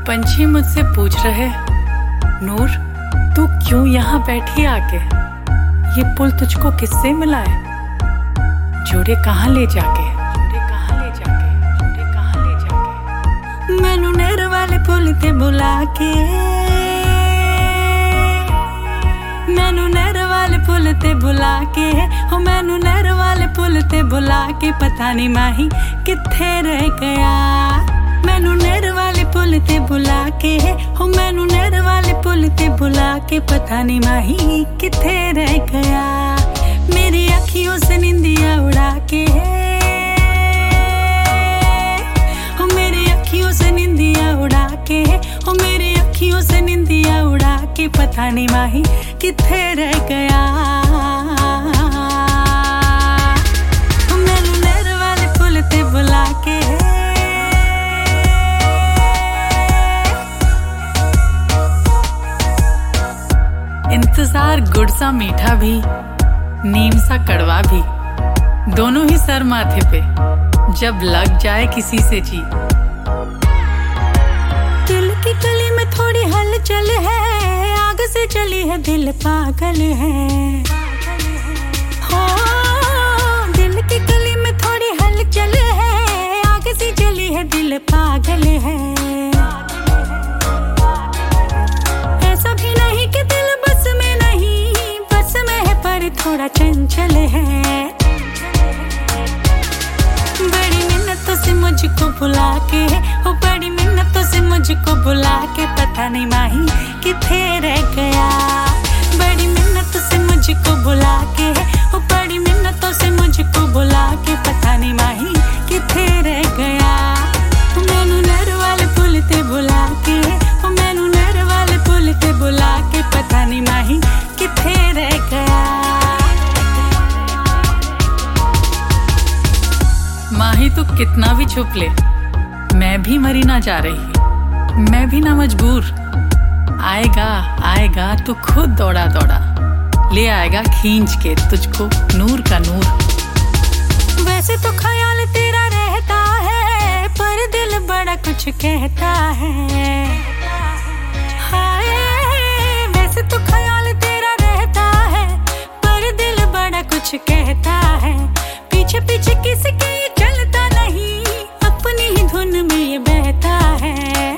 पंछी मुझसे पूछ रहे, नूर तू क्यों यहाँ बैठी आके, ये पुल तुझको किससे मिला है, जोड़े कहाँ ले जाके, जोड़े कहाँ ले जाके, जोड़े कहाँ ले जाके। मैनू नहर वाले पुल ते बुला के, मैनू नहर वाले पुल ते बुला के, हो मैनू नहर वाले पुल ते बुला के, पता नहीं माही किथे रह गया। मैनू नहर वाले पुल ते बुला के, हो मैनू नहर वाले पुल ते बुला के, पता नहीं माही किथे रह गया। मेरी अखियों से निंदिया उड़ा के, हो मेरी अखियों से निंदिया उड़ा के, हो मेरी अखियों से निंदिया उड़ा के, पता नहीं माही किथे रह गया। हो मैनू नहर वाले पुल ते बुला के, इंतजार गुड़ सा मीठा भी, नीम सा कड़वा भी, दोनों ही सर माथे पे जब लग जाए किसी से जी। दिल की गली में थोड़ी हलचल है, आग से चली है दिल पागल है। हो दिल की गली में थोड़ी हलचल है, आग से चली है दिल पागल है। ऐसा भी नहीं कि दिल बस में नहीं, बस में है पर थोड़ा चंचल है। बड़ी मिन्नतों से मुझको बुला के, ओ बड़ी मिन्नतों से मुझको बुला के, पता नहीं माही किथे रह गया। बड़ी मिन्नतों से मुझको बुला के, ओ बड़ी मिन्नतों से मुझको बुला के, पता नहीं माही किथे रह गया। मैनू नहर वाले पुल ते बुला के, ओ मैनू नहर वाले पुल ते बुला के, पता नहीं माही किथे रह गया। माही तो कितना भी छुप ले, मैं भी मरी ना जा रही, मैं भी ना मजबूर। आएगा आएगा तो खुद दौड़ा दौड़ा, ले आएगा खींच के तुझको नूर का नूर। वैसे तो ख्याल तेरा रहता है, पर दिल बड़ा कुछ कहता है। हाय वैसे तो ख्याल तेरा रहता है, पर दिल बड़ा कुछ कहता है। पीछे पीछे किसके चलता नहीं, अपनी ही धुन में ये बहता है।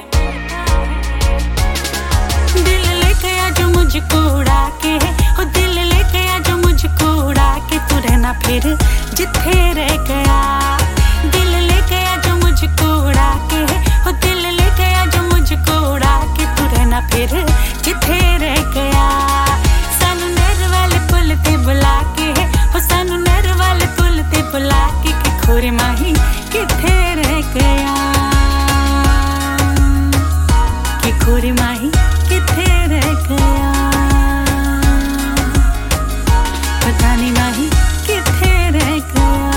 दिल लेके आ जो मुझको उड़ा के, ओ दिल लेके आ जो मुझको उड़ा के, तू रहना फिर जिथे रह गया। दिल लेके आ जो मुझको उड़ा के, ओ दिल लेके आ जो मुझको उड़ा के, तू रहना फिर जिथे रह गया। सानू नहर वाले पुल ते बुला के, ओ सानू नहर वाले पुल ते बुला के, कि खोरे माही किथे रह गया, कि खोरे माही किथे रह गया, पता नहीं माही किथे रह गया।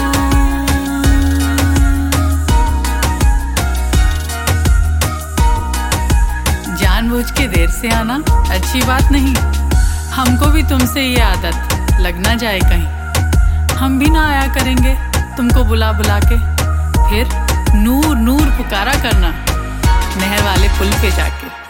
जानबूझ के देर से आना अच्छी बात नहीं, हमको भी तुमसे ये आदत लग ना जाए कहीं। हम भी ना आया करेंगे तुमको बुला बुला के, फिर नूर नूर पुकारा करना नहर वाले पुल पे जाके।